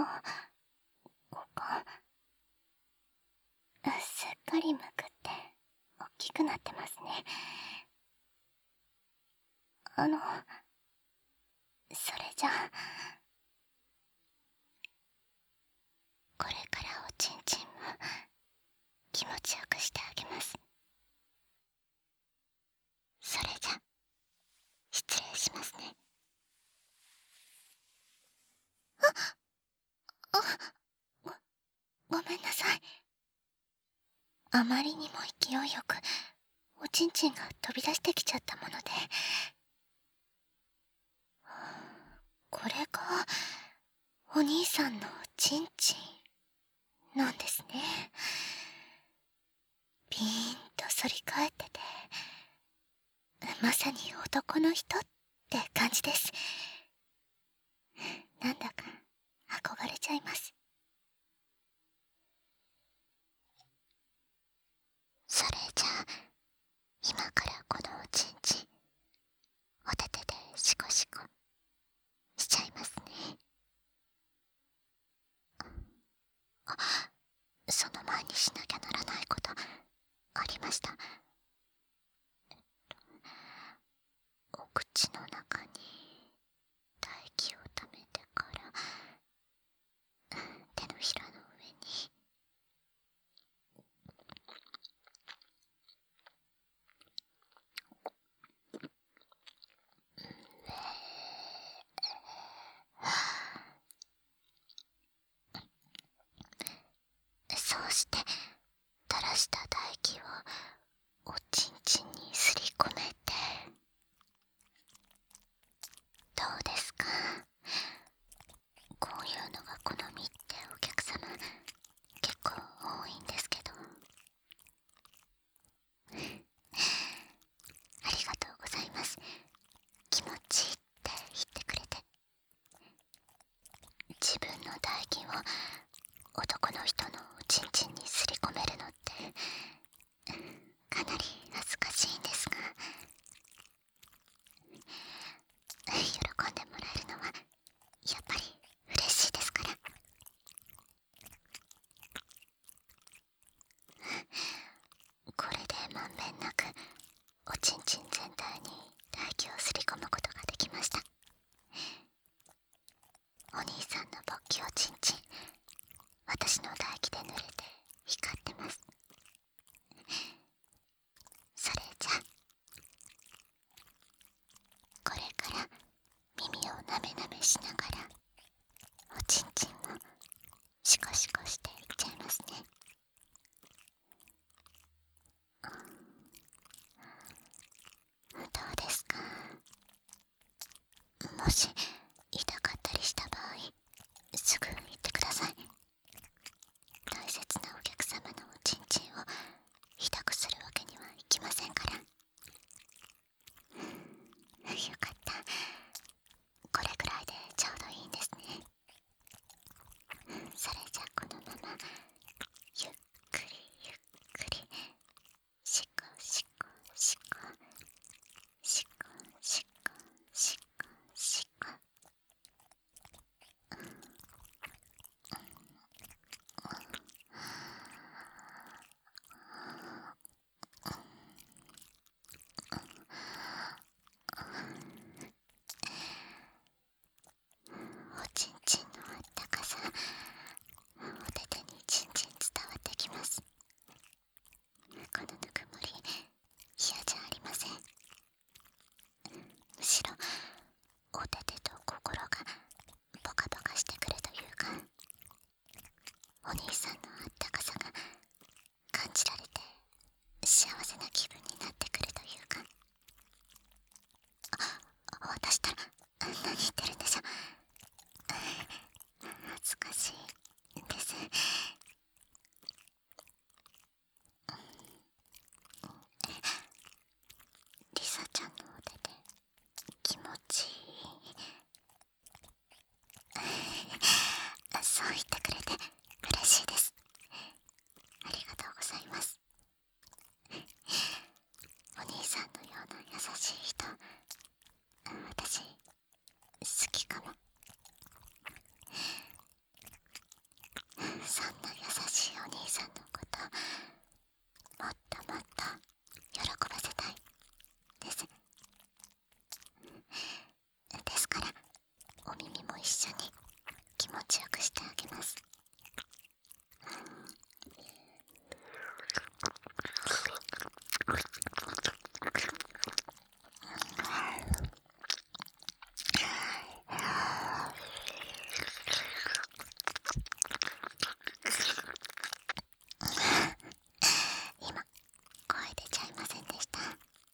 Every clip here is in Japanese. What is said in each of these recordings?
ここ、すっかりむくって大きくなってますね。それじゃあ、これからおちんちんも気持ちよくしてあげます。それじゃ、失礼しますね。ごめんなさい。あまりにも勢いよくおちんちんが飛び出してきちゃったもので、これがお兄さんのおちんちんなんですね。ピーンと反り返ってて、まさに男の人って感じです。なんだか憧れちゃいます。それじゃあ、今からこのおちんちんお手手でシコシコしちゃいますね。あ、その前にしなきゃならないことありました。お口の中に唾液を溜めてから手のひらの上にそうして垂らした唾液をおちんちんにすり込めて、どうですか？こういうのが好みってお客様結構多いんですけど、ありがとうございます。気持ちいいって言ってくれて。自分の唾液を男の人のおちんちんにすり込めるのってかなり恥ずかしいんですが、喜んでもらえるのはやっぱり嬉しいですから。これでまんべんなくおちんちん全体に唾液をすり込むことができました。お兄さんの勃起おちんちん、私の唾液で濡れて光ってます。それじゃ、これから耳をなめなめしながらおちんちんもシコシコしていっちゃいますね。どうですか？もし痛かったりした場合、すぐ言ってください。大切なお客様のおちんちんを痛くするわけにはいきませんから。よかった。これぐらいでちょうどいいんですね。それじゃこのさんのこともっともっと喜ばせたいです。ですからお耳も一緒に気持ちよくしてあげます。今声出ちゃいませんでした？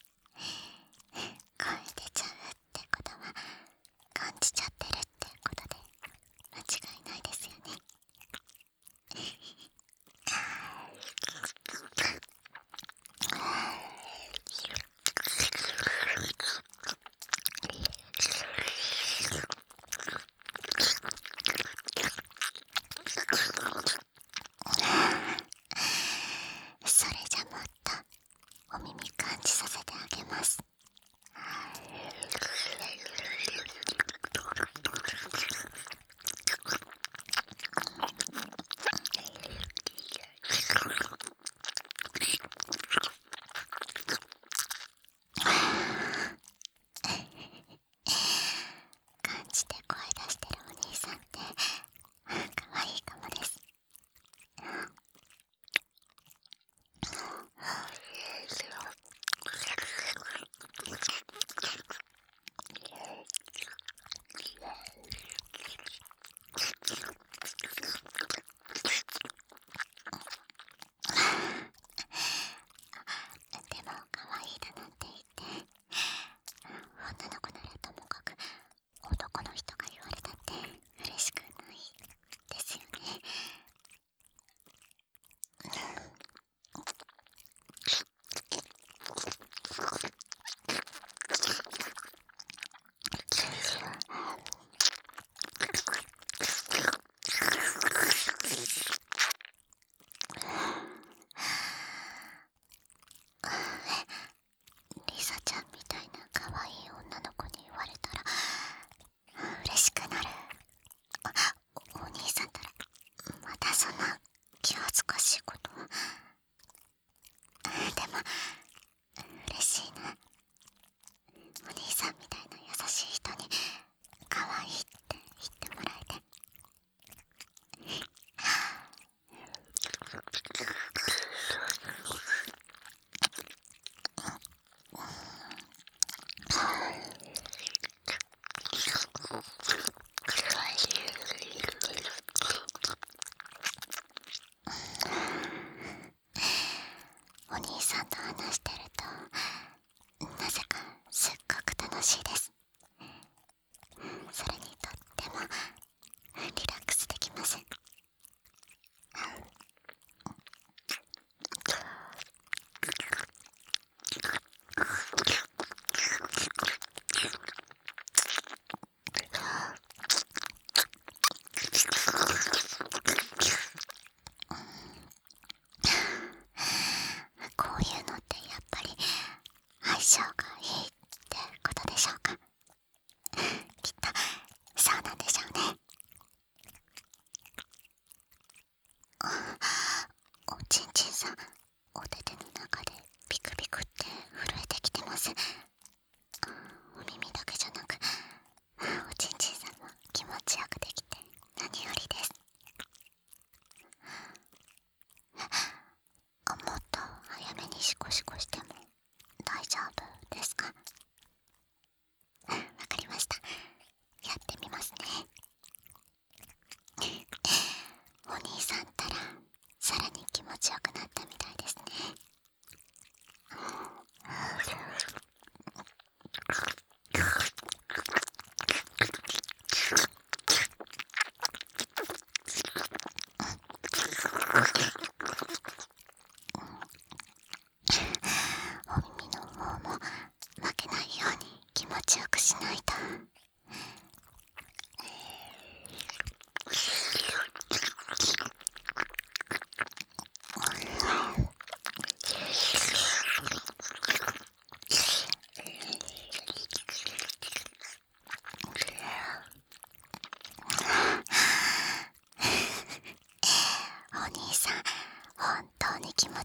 声出ちゃうってことは感じちゃってるってことで間違いないですよね。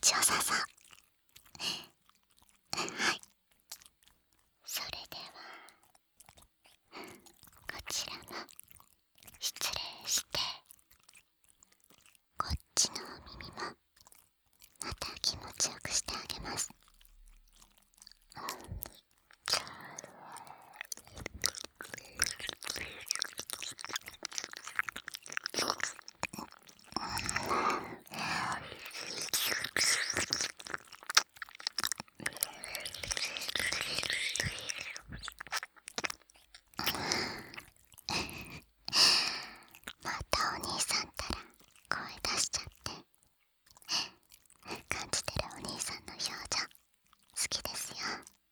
ちよさそう。はい、それではこちらも失礼して、こっちのお耳もまた気持ちよくしてあげます。またお兄さんたら声出しちゃって、感じてるお兄さんの表情好きですよ。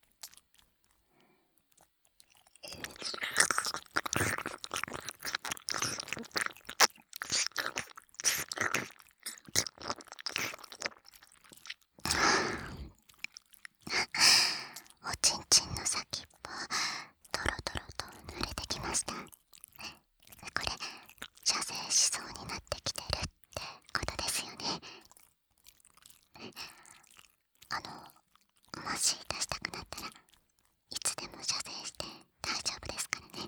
おちんちんの先っぽトロトロと濡れてきました。これ射精しそうになってきてるってことですよね。もし出したくなったらいつでも射精して大丈夫ですからね。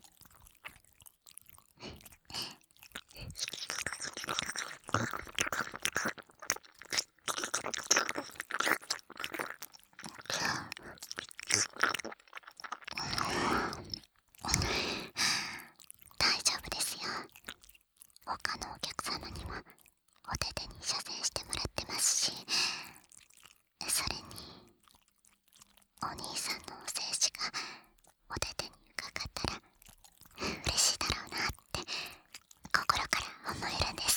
大丈夫ですよ。他のお客様にもお手手に射精してもらってますし、それにお兄さんのお精子がお手手にかかったら嬉しいだろうなって心から思えるんです。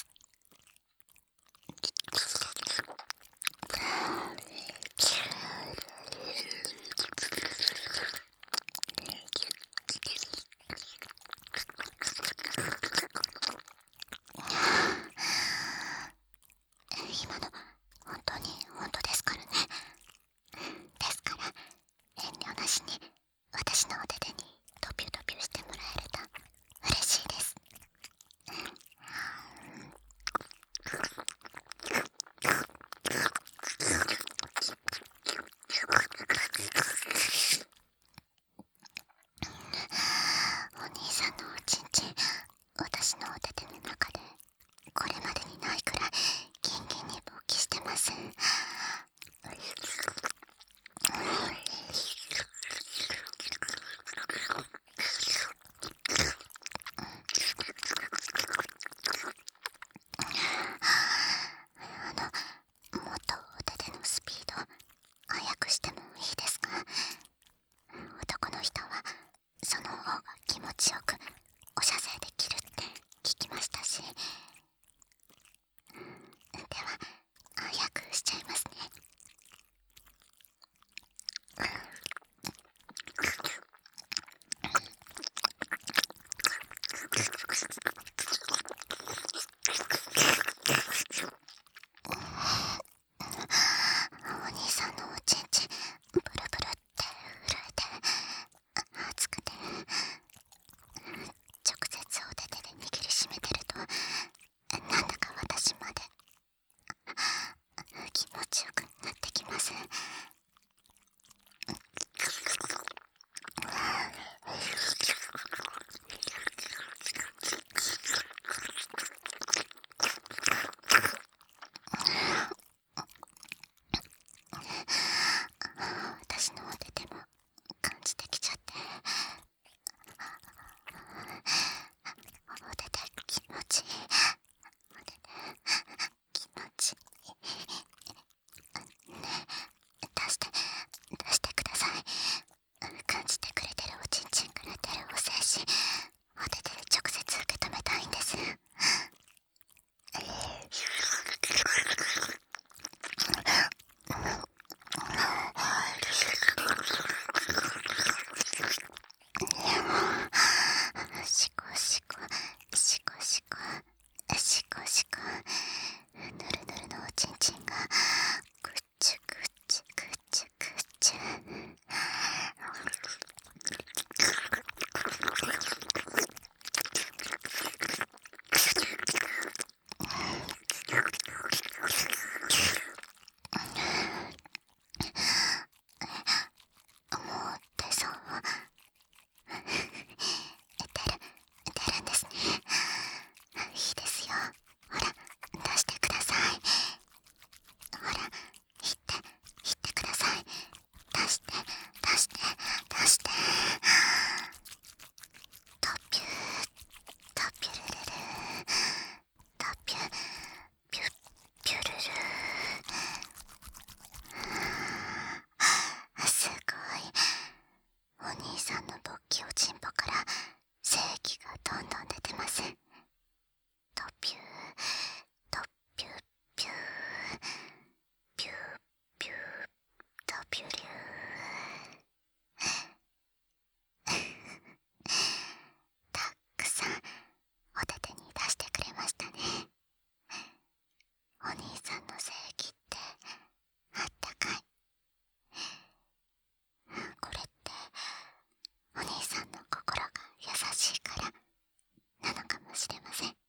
しれません。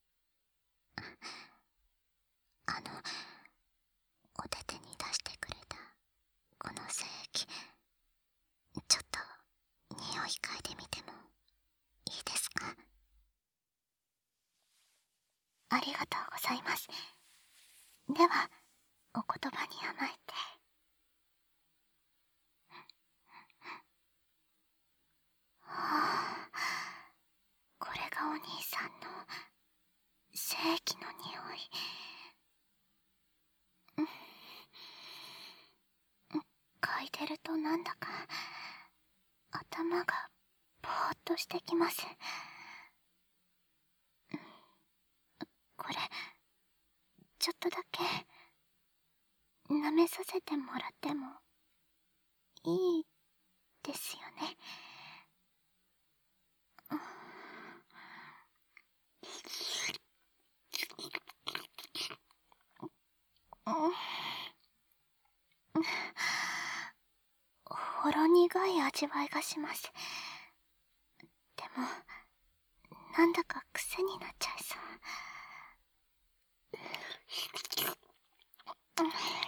お手手に出してくれたこの精液、ちょっと匂い嗅いでみてもいいですか？ありがとうございます。ではお言葉に甘えて。はあ、これがお兄さんの精液の匂い。嗅いでるとなんだか頭がぼーっとしてきます。これちょっとだけ舐めさせてもらってもいいですよね？ほろ苦い味わいがします。でもなんだか癖になっちゃいそう。